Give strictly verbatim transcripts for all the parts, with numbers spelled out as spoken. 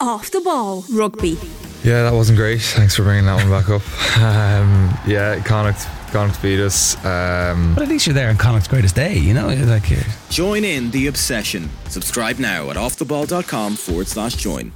Off the Ball Rugby. Yeah, that wasn't great. Thanks for bringing that one back up. Um, yeah, Connacht, Connacht beat us. Um, but at least you're there on Connacht's greatest day, you know? Like, uh, join in the obsession. Subscribe now at offtheball.com forward slash join.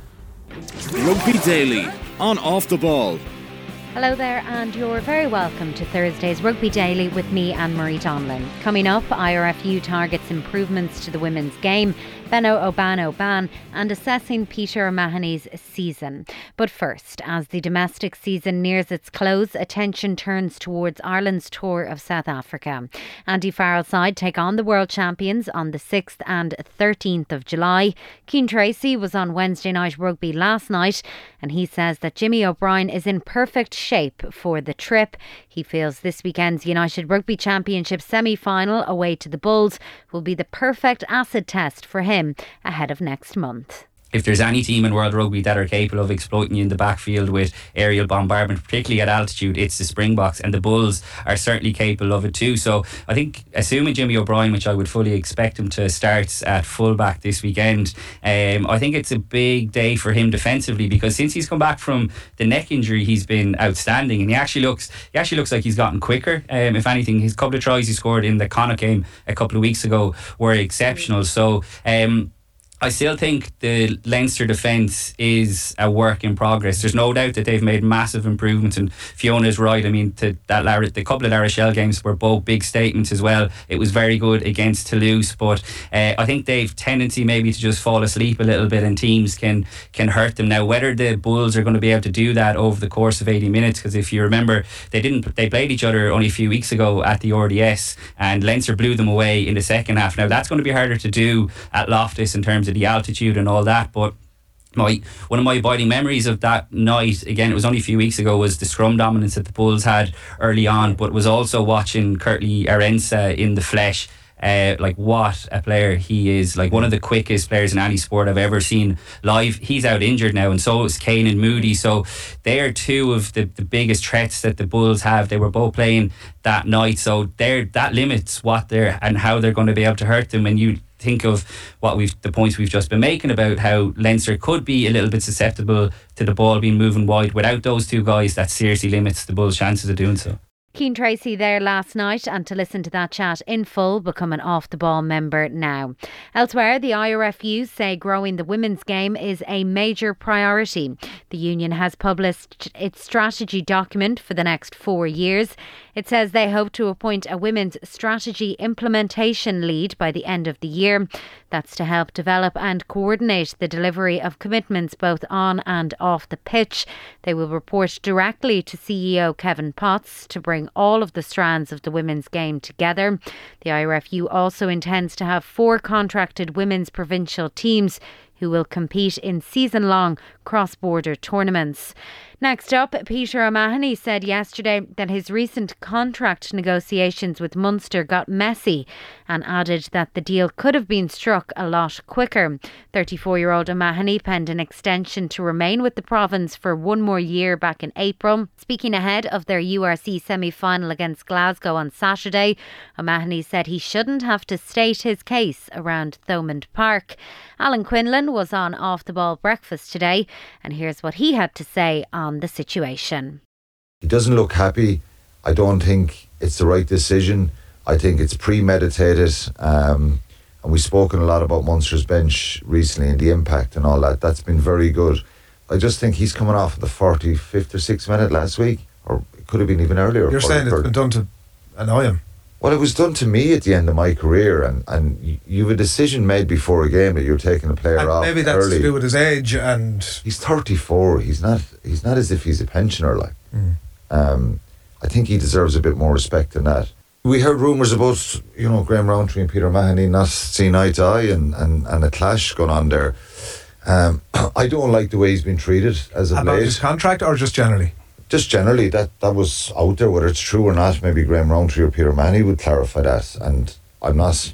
Rugby Daily on Off the Ball. Hello there, and you're very welcome to Thursday's Rugby Daily with me, Anne-Marie Donlan. Coming up, I R F U targets improvements to the women's game, Benno Obano ban, and assessing Peter O'Mahony's season. But first, as the domestic season nears its close, attention turns towards Ireland's tour of South Africa. Andy Farrell's side take on the world champions on the sixth and thirteenth of July. Cian Tracy was on Wednesday Night Rugby last night, and he says that Jimmy O'Brien is in perfect shape for the trip. He feels this weekend's United Rugby Championship semi-final away to the Bulls will be the perfect acid test for him ahead of next month. If there's any team in World Rugby that are capable of exploiting you in the backfield with aerial bombardment, particularly at altitude, it's the Springboks, and the Bulls are certainly capable of it too. So I think, assuming Jimmy O'Brien, which I would fully expect him to start at fullback this weekend, um, I think it's a big day for him defensively, because since he's come back from the neck injury, he's been outstanding, and he actually looks he actually looks like he's gotten quicker. Um, if anything, his couple of tries he scored in the Connacht game a couple of weeks ago were exceptional. So um, I still think the Leinster defence is a work in progress. There's no doubt that they've made massive improvements, and Fiona's right. I mean, to that Lar- the couple of La Rochelle games were both big statements as well. It was very good against Toulouse, but uh, I think they've tendency maybe to just fall asleep a little bit, and teams can can hurt them. Now, whether the Bulls are going to be able to do that over the course of eighty minutes, because if you remember, they didn't. They played each other only a few weeks ago at the R D S, and Leinster blew them away in the second half. Now, that's going to be harder to do at Loftus in terms of the altitude and all that, but my one of my abiding memories of that night, again, it was only a few weeks ago, was the scrum dominance that the Bulls had early on, but was also watching Curtly Arensa in the flesh. Uh, like, what a player he is. Like, one of the quickest players in any sport I've ever seen live. He's out injured now, and so is Kane and Moody. So they are two of the, the biggest threats that the Bulls have. They were both playing that night, so they're, that limits what they're and how they're going to be able to hurt them. And you think of what we've the points we've just been making about how Leinster could be a little bit susceptible to the ball being moving wide. Without those two guys, that seriously limits the Bulls' chances of doing so. Cian Tracy there last night, and to listen to that chat in full, become an Off the Ball member now. Elsewhere, the I R F U say growing the women's game is a major priority. The union has published its strategy document for the next four years. It says they hope to appoint a women's strategy implementation lead by the end of the year. That's to help develop and coordinate the delivery of commitments both on and off the pitch. They will report directly to C E O Kevin Potts to bring all of the strands of the women's game together. The I R F U also intends to have four contracted women's provincial teams who will compete in season-long cross-border tournaments. Next up, Peter O'Mahony said yesterday that his recent contract negotiations with Munster got messy, and added that the deal could have been struck a lot quicker. thirty-four-year-old O'Mahony penned an extension to remain with the province for one more year back in April. Speaking ahead of their U R C semi-final against Glasgow on Saturday, O'Mahony said he shouldn't have to state his case around Thomond Park. Alan Quinlan was on Off the Ball Breakfast today, and here's what he had to say on the situation. He doesn't look happy. I don't think it's the right decision. I think it's premeditated, um, and we've spoken a lot about Munster's bench recently and the impact and all that. That's been very good. I just think he's coming off the forty-fifth or sixth minute last week, or it could have been even earlier. You're saying it's been done to annoy him? Well, it was done to me at the end of my career, and, and you, you have a decision made before a game that you're taking a player and off maybe that's early. To do with his age, and he's thirty-four. He's not. He's not as if he's a pensioner. Like, mm. um, I think he deserves a bit more respect than that. We heard rumours about, you know, Graham Rowntree and Peter Mahoney not seeing eye to eye, and, and, and a clash going on there. Um, I don't like the way he's been treated as of late. About his contract, or just generally? Just generally, that, that was out there. Whether it's true or not, maybe Graham Rowntree or Peter Mahoney would clarify that. And I'm not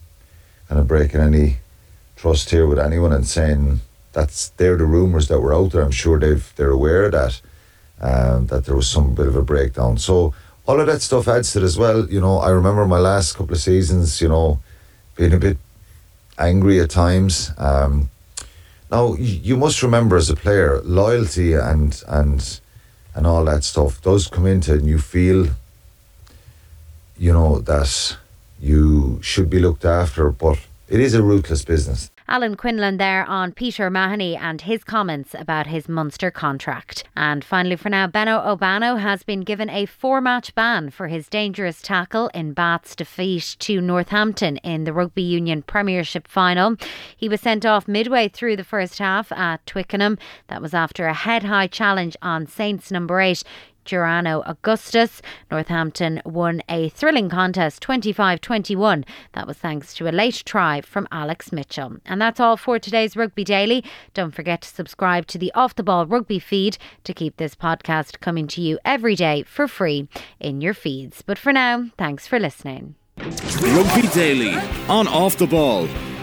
kind of breaking any trust here with anyone and saying that's they're the rumours that were out there. I'm sure they've they're aware of that, um, that there was some bit of a breakdown. So all of that stuff adds to it as well. You know, I remember my last couple of seasons, you know, being a bit angry at times. Um, Now, y- you must remember as a player, loyalty and and and all that stuff does come into it, and you feel, you know, that you should be looked after, but it is a ruthless business. Alan Quinlan there on Peter Mahoney and his comments about his Munster contract. And finally for now, Benno Obano has been given a four-match ban for his dangerous tackle in Bath's defeat to Northampton in the Rugby Union Premiership final. He was sent off midway through the first half at Twickenham. That was after a head-high challenge on Saints number eight, Gerano Augustus. Northampton won a thrilling contest twenty-five twenty-one. That was thanks to a late try from Alex Mitchell. And that's all for today's Rugby Daily. Don't forget to subscribe to the Off the Ball Rugby feed to keep this podcast coming to you every day for free in your feeds. But for now, thanks for listening. Rugby Daily on Off the Ball.